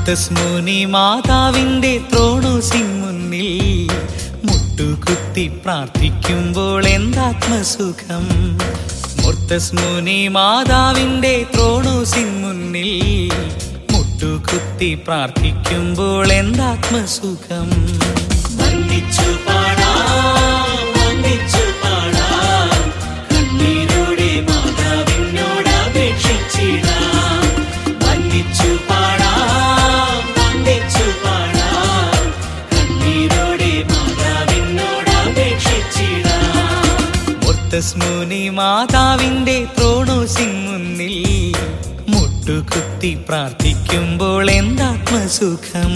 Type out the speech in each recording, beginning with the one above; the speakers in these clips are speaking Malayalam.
മുർത്തസ്മുനി മാതാവിന്റെ ത്രോണോസിൻ മുന്നിൽ മുട്ടുകുത്തി പ്രാർത്ഥിക്കുമ്പോൾ എന്താത്മസുഖം. മുർത്തസ്മുനി മാതാവിന്റെ ത്രോണോസിൻ മുന്നിൽ മുട്ടുകുത്തി പ്രാർത്ഥിക്കുമ്പോൾ എന്താത്മസുഖം. വന്ദിച്ചു പാടാം, വന്ദിച്ചു പാടാം, കണ്ണീരോടെ മാതാവിനോട് അപേക്ഷിച്ചിടാം. വന്ദിച്ചു പാടാം, വന്ദിച്ചു പാടാം, കണ്ണീരോടെ മാതാവിനോട് അപേക്ഷിച്ചിടാം. മുർത്തസ്മുനി മാതാവിന്റെ ത്രോണോസിൻ മുന്നിൽ മുട്ടുകുത്തി പ്രാർത്ഥിക്കുമ്പോൾ എന്താത്മസുഖം.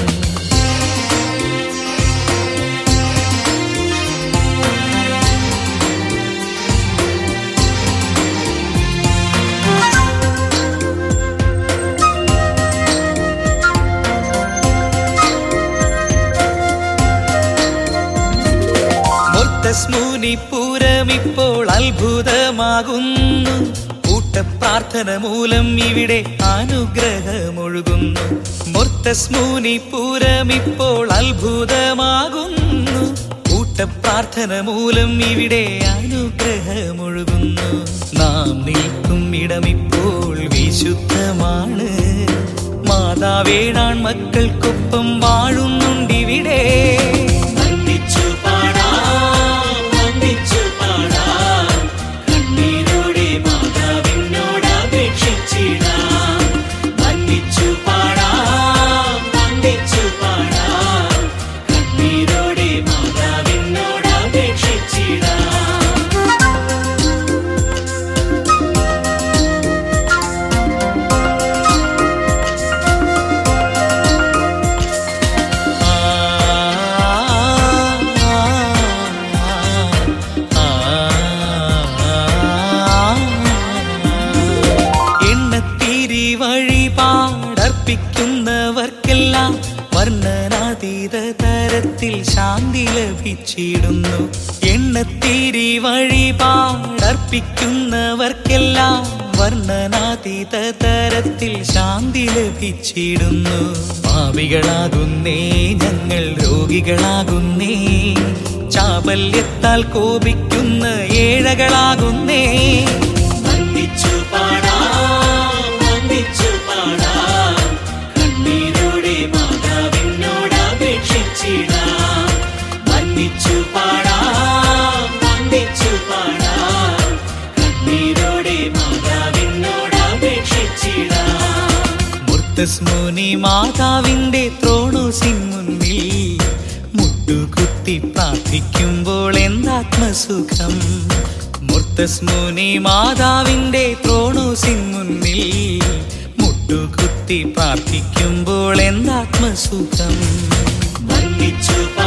മുർത്തസ്മുനിപുരം ഇപ്പോൾ അത്ഭുതമാകുന്നു. കൂട്ടപ്രാർത്ഥന മൂലം ഇവിടെ അനുഗ്രഹമൊഴുകുന്നു. മുർത്തസ്മുനിപുരം ഇപ്പോൾ അത്ഭുതമാകുന്നു. കൂട്ടപ്രാർത്ഥന മൂലം ഇവിടെ അനുഗ്രഹമൊഴുകുന്നു. നാം നിൽക്കും ഇടമിപ്പോൾ വിശുദ്ധമാണ്. മാതാവേടാൻ മക്കൾക്കൊപ്പം വാഴുന്നുണ്ടിവിടെ. വന്ദിച്ചു പാടാം, വന്ദിച്ചു പാടാം, കണ്ണീരോടെ മാതാവിനോട് അപേക്ഷിച്ചിടാം. വന്ദിച്ചു പാടാം, വന്ദിച്ചു പാടാം, കണ്ണീരോടെ മാതാവിനോട് അപേക്ഷിച്ചിടാം. വഴിപാടർപ്പിക്കുന്നവർക്കെല്ലാം വർണ്ണനാതീത തരത്തിൽ ശാന്തി ലഭിച്ചിടുന്നു. എണ്ണത്തിരി വഴിപാടർപ്പിക്കുന്നവർക്കെല്ലാം വർണ്ണനാതീത തരത്തിൽ ശാന്തി ലഭിച്ചിടുന്നു. പാപികളാകുന്നേ ഞങ്ങൾ, രോഗികളാകുന്നേ, ചാബല്യത്താൽ കോപിക്കുന്ന ഏഴകളാകുന്നേ. വന്ദിച്ചു പാടാം, വന്ദിച്ചു പാടാം, കണ്ണീരോടെ മാതാവിനോട് അപേക്ഷിച്ചിടാം. വന്ദിച്ചു പാടാം, വന്ദിച്ചു പാടാം, കണ്ണീരോടെ മാതാവിനോട് അപേക്ഷിച്ചിടാം. മുർത്തസ്മുനി മാതാവിന്റെ ത്രോണോസിൻ മുന്നിൽ മുട്ടുകുത്തി പ്രാർത്ഥിക്കുമ്പോൾ എന്താത്മസുഖം. മുർത്തസ്മുനി മാതാവിന്റെ ത്രോണോസിൻ മുന്നിൽ മുട്ടുകുത്തി പ്രാർത്ഥിക്കുമ്പോൾ എന്താത്മസുഖം. വന്ദിച്ചു